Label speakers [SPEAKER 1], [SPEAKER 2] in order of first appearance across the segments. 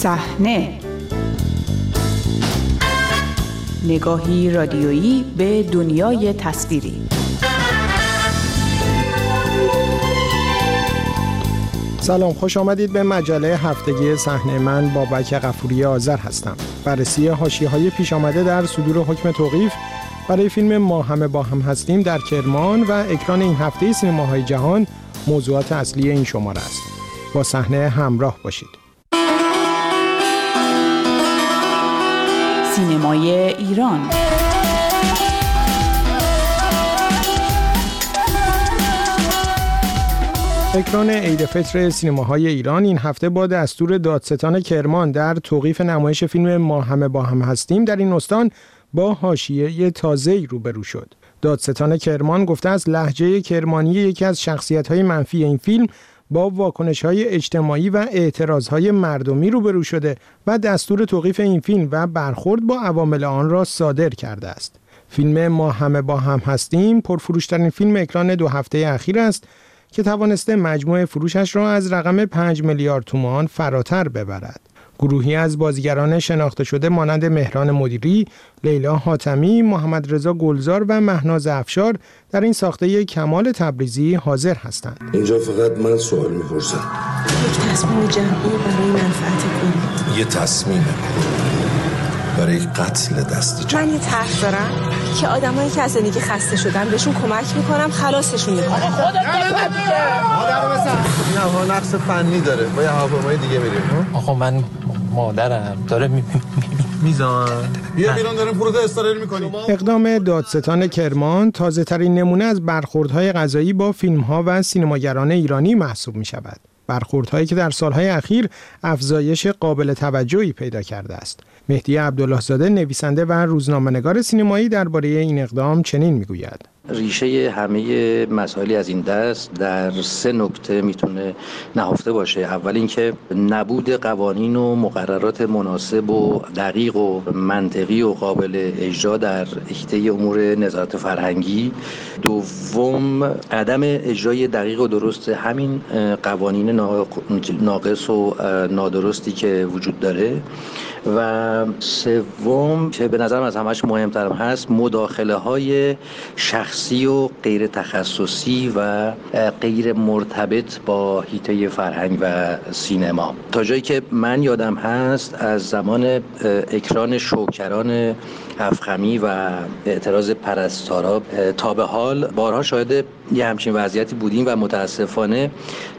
[SPEAKER 1] صحنه، نگاهی رادیویی به دنیای تصویری.
[SPEAKER 2] سلام، خوش آمدید به مجله هفتگی صحنه. من بابک غفوری آذر هستم. بررسی حاشیه‌های پیش آمده در صدور حکم توقیف برای فیلم ما همه با هم هستیم در کرمان و اکران این هفته سینماهای جهان موضوعات اصلی این شماره است. با صحنه همراه باشید.
[SPEAKER 1] سینمای ایران.
[SPEAKER 2] اکران عید فطر سینماهای ایران این هفته با دستور دادستان کرمان در توقیف نمایش فیلم ما همه با هم هستیم در این استان با حاشیه تازه‌ای روبرو شد. دادستان کرمان گفته است لهجه کرمانی یکی از شخصیت‌های منفی این فیلم با واکنش‌های اجتماعی و اعتراض‌های مردمی روبرو شده و دستور توقیف این فیلم و برخورد با عوامل آن را صادر کرده است. فیلم ما همه با هم هستیم پرفروش‌ترین فیلم اکران 2 هفته اخیر است که توانسته مجموع فروشش را از رقم 5 میلیارد تومان فراتر ببرد. گروهی از بازیگران شناخته شده مانند مهران مدیری، لیلا حاتمی، محمد رضا گلزار و مهناز افشار در این ساخته کمال تبریزی حاضر هستند.
[SPEAKER 3] اینجا فقط من سوال می‌پرسم.
[SPEAKER 4] یک تصمیم جمعی برای منفعت کلی.
[SPEAKER 3] یه تصمیم برای قتل دستی.
[SPEAKER 4] من یه طرح دارم که آدمایی که از زندگی خسته شدن بهشون کمک میکنم، خلاصشون میکنم.
[SPEAKER 5] خودت
[SPEAKER 6] این هوا نقص فنی داره، با یه هواپیمای دیگه میریم.
[SPEAKER 5] آخه من مادرم داره
[SPEAKER 6] میزان بیا بیرون، داریم فرود استراحت میکنیم.
[SPEAKER 2] اقدام دادستان کرمان تازه ترین نمونه از برخوردهای قضایی با فیلم‌ها و سینماگران ایرانی محسوب می‌شود. برخوردهایی که در سالهای اخیر افزایش قابل توجهی پیدا کرده است. مهدی عبدالله زاده نویسنده و روزنامه‌نگار سینمایی درباره این اقدام چنین میگوید:
[SPEAKER 7] ریشه همه مسائلی از این دست در 3 نکته میتونه نهفته باشه. اول اینکه نبود قوانین و مقررات مناسب و دقیق و منطقی و قابل اجرا در حیطه امور نظارت فرهنگی. دوم، عدم اجرای دقیق و درست همین قوانین ناقص و نادرستی که وجود داره. و سوم که به نظرم از همش مهمترم هست، مداخله های شخصی و غیر تخصصی و غیر مرتبط با حیطه فرهنگ و سینما. تا جایی که من یادم هست از زمان اکران شوکران افخمی و اعتراض پرستارا تا به حال بارها شاهد یه همچین وضعیتی بودیم و متاسفانه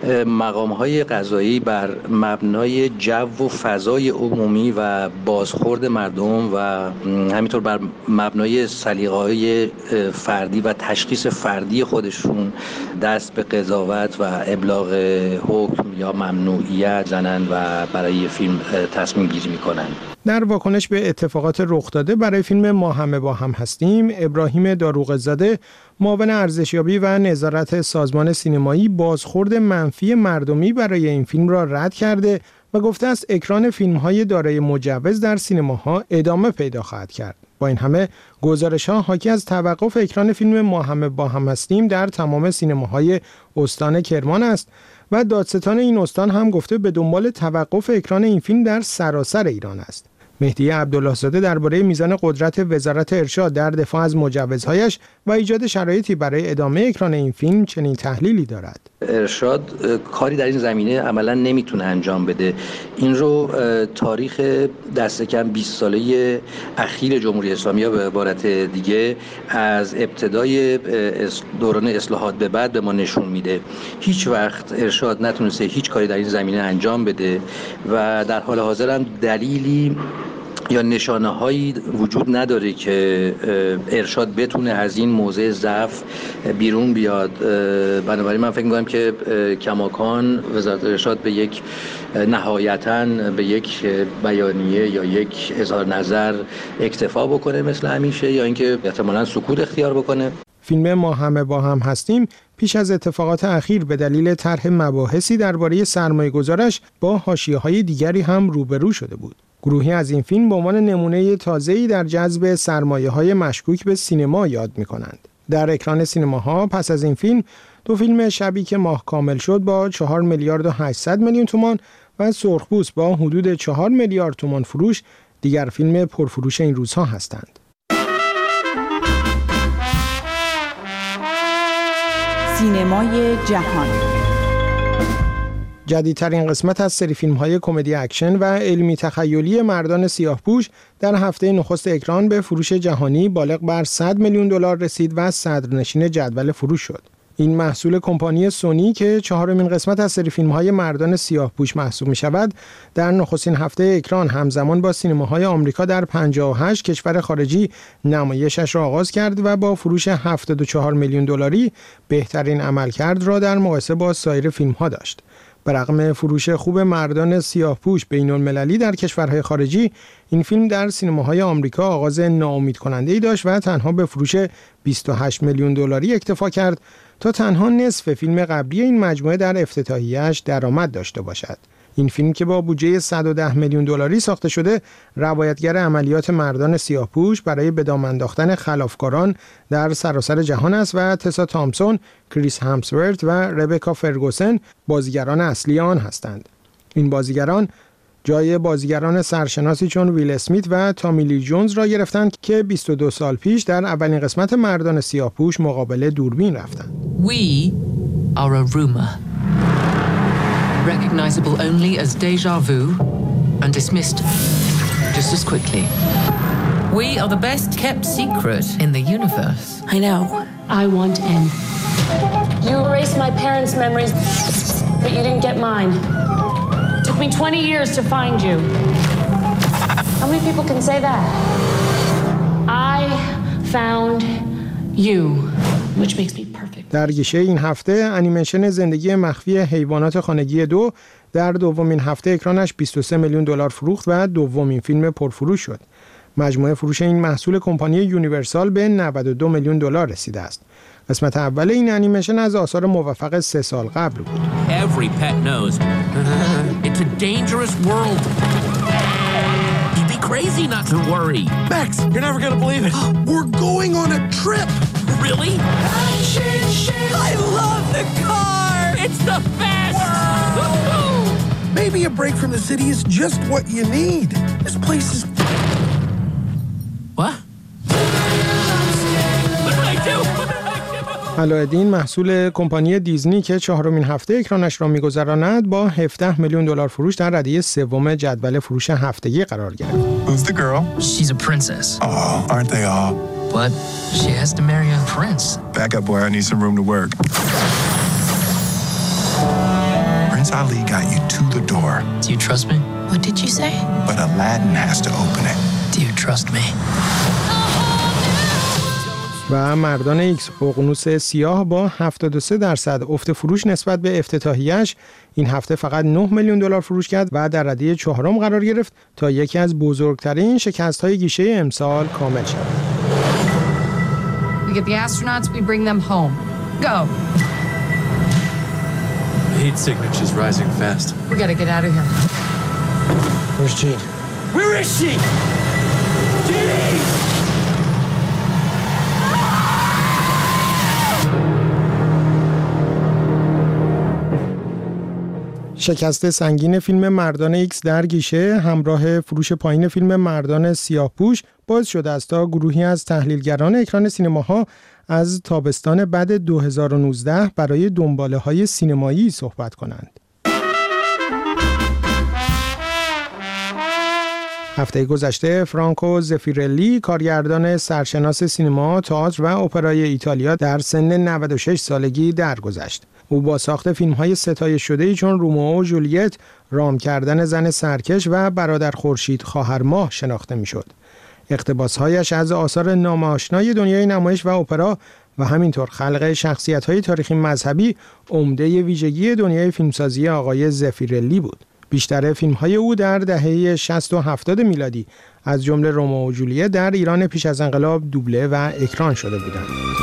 [SPEAKER 7] مقام‌های قضایی بر مبنای جو و فضای عمومی و بازخورد مردم و همینطور بر مبنای سلیقه‌های فردی و تشخیص فردی خودشون دست به قضاوت و ابلاغ حکم یا ممنوعیت زنن و برای فیلم تصمیم گیری میکنن.
[SPEAKER 2] در واکنش به اتفاقات رخ داده برای فیلم ما همه با هم هستیم، ابراهیم داروغ‌زاده معاون ارزشیابی و نظارت سازمان سینمایی بازخورد منفی مردمی برای این فیلم را رد کرده و گفته است اکران فیلم‌های دارای مجوز در سینماها ادامه پیدا خواهد کرد. با این همه گزارش‌ها حاکی از توقف اکران فیلم ما همه با هم هستیم در تمام سینماهای استان کرمان است و دادستان این استان هم گفته به دنبال توقف اکران این فیلم در سراسر ایران است. مهدی عبدالله زاده درباره میزان قدرت وزارت ارشاد در دفاع از مجوزهایش و ایجاد شرایطی برای ادامه اکران این فیلم چنین تحلیلی دارد.
[SPEAKER 7] ارشاد کاری در این زمینه عملا نمیتونه انجام بده. این رو تاریخ دست کم 20 ساله اخیر جمهوری اسلامی یا به عبارت دیگه از ابتدای دوران اصلاحات به بعد به ما نشون میده. هیچ وقت ارشاد نتونسته هیچ کاری در این زمینه انجام بده و در حال حاضر هم دلیلی یا نشانه‌هایی وجود نداره که ارشاد بتونه از این موضع ضعف بیرون بیاد. بنابراین من فکر می‌کنم که کماکان وزارت ارشاد به یک نهایتاً به یک بیانیه یا یک اظهار نظر اکتفا بکنه مثل همیشه، یا اینکه احتمالاً سکوت اختیار بکنه.
[SPEAKER 2] فیلم ما همه با هم هستیم پیش از اتفاقات اخیر به دلیل طرح مباحثی درباره سرمایه‌گذارش با حاشیه‌های دیگری هم روبرو شده بود. گروهی از این فیلم به عنوان نمونه تازه‌ای در جذب سرمایه‌های مشکوک به سینما یاد می‌کنند. در اکران سینماها پس از این فیلم دو فیلم شبی که ماه کامل شد با 4 میلیارد و 800 میلیون تومان و سرخپوست با حدود 4 میلیارد تومان فروش دیگر فیلم پرفروش این روزها هستند.
[SPEAKER 1] سینمای جهان.
[SPEAKER 2] جدیدترین قسمت از سری فیلم‌های کمدی اکشن و علمی تخیلی مردان سیاه‌پوش در هفته نخست اکران به فروش جهانی بالغ بر 100 میلیون دلار رسید و صدرنشین جدول فروش شد. این محصول کمپانی سونی که چهارمین قسمت از سری فیلم‌های مردان سیاه‌پوش محسوب می‌شود، در نخستین هفته اکران همزمان با سینماهای آمریکا در 58 کشور خارجی نمایشش را آغاز کرد و با فروش 74 میلیون دلاری بهترین عملکرد را در مقایسه با سایر فیلم‌ها داشت. به رغم فروش خوب مردان سیاه‌پوش بین‌المللی در کشورهای خارجی، این فیلم در سینماهای آمریکا آغاز ناامیدکننده‌ای داشت و تنها به فروش 28 میلیون دلاری اکتفا کرد تا تنها نصف فیلم قبلی این مجموعه در افتتاحیه‌اش درآمد داشته باشد. این فیلم که با بودجه 110 میلیون دلاری ساخته شده، روایتگر عملیات مردان سیاه‌پوش برای به دام انداختن خلافکاران در سراسر جهان است و تسا تامسون، کریس همسورت و ربکا فرگوسن بازیگران اصلی آن هستند. این بازیگران جای بازیگران سرشناسی چون ویل اسمیت و تامی لی جونز را گرفتند که 22 سال پیش در اولین قسمت مردان سیاه‌پوش مقابل دوربین رفتند.
[SPEAKER 8] We are a rumor. Recognizable only as déjà vu and dismissed just as quickly. We are the best kept secret in the universe.
[SPEAKER 9] I know.
[SPEAKER 10] I want in.
[SPEAKER 9] You erased my parents' memories, but you didn't get mine. It took me 20 years to find you. How many people can say that? I found you, which makes me perfect.
[SPEAKER 2] در گیشه این هفته انیمیشن زندگی مخفی حیوانات خانگی 2 در دومین هفته اکرانش 23 میلیون دلار فروخت و دومین فیلم پرفروش شد. مجموع فروش این محصول کمپانی یونیورسال به 92 میلیون دلار رسیده است. قسمت اول این انیمیشن از آثار موفق 3 سال قبل بود.
[SPEAKER 11] Every pet knows it's a dangerous world. You'd be crazy not to worry.
[SPEAKER 6] Max, you're never gonna believe it. We're going on a trip.
[SPEAKER 11] Really?
[SPEAKER 12] I love the car.
[SPEAKER 11] It's the best.
[SPEAKER 6] Maybe a break from the city is just what you need. This place is...
[SPEAKER 11] What? What did I do?
[SPEAKER 2] علایالدین محصول کمپانی دیزنی که چهارمین هفته اکرانش را می‌گذراند با 17 میلیون دلار فروش در رده‌ی سوم جدول فروش هفتگی قرار گرفت.
[SPEAKER 13] Who's the girl?
[SPEAKER 8] She's a princess.
[SPEAKER 13] Oh, aren't they all?
[SPEAKER 8] But she has to marry a prince.
[SPEAKER 13] Back up, boy. I need some room to work. Prince Ali got you to the door.
[SPEAKER 8] Do you trust me?
[SPEAKER 9] What did you say?
[SPEAKER 13] But Aladdin has to open it.
[SPEAKER 8] Do you trust me?
[SPEAKER 2] و مردان ایکس ققنوس سیاه با 73% افت فروش نسبت به افتتاحیه‌اش این هفته فقط 9 میلیون دلار فروش کرد و در رده چهارم قرار گرفت تا یکی از بزرگترین شکست‌های گیشه امسال کامل شود.
[SPEAKER 10] We get the astronauts, we bring them home. Go.
[SPEAKER 14] The heat signature's rising fast.
[SPEAKER 10] We gotta get out of here.
[SPEAKER 6] Where's Jean?
[SPEAKER 12] Where is she? Jean!
[SPEAKER 2] شکست سنگین فیلم مردان ایکس در گیشه همراه فروش پایین فیلم مردان سیاه‌پوش باعث شده است تا گروهی از تحلیلگران اکران سینماها از تابستان بعد 2019 برای دنباله‌های سینمایی صحبت کنند. هفته گذشته فرانکو زفیرلی، کارگردان سرشناس سینما، تئاتر و اپرای ایتالیا در سن 96 سالگی درگذشت. او با ساخت فیلم‌های ستایش شده‌ای چون رومئو و جولیت، رام کردن زن سرکش و برادر خورشید خواهر ماه شناخته می‌شد. اقتباس‌هایش از آثار نام‌آشنای دنیای نمایش و اپرا و همینطور خلق شخصیت‌های تاریخی مذهبی عمده ویژگی دنیای فیلمسازی آقای زفیرلی بود. بیشتر فیلم‌های او در دهه 60 و 70 میلادی از جمله رومئو و جولیت در ایران پیش از انقلاب دوبله و اکران شده بودند.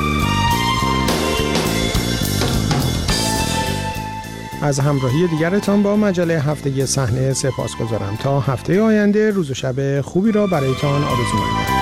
[SPEAKER 2] از همراهی دیگرتان با مجله هفتگی صحنه سپاسگزارم. تا هفته آینده روز و شب خوبی را برایتان آرزو می‌کنم.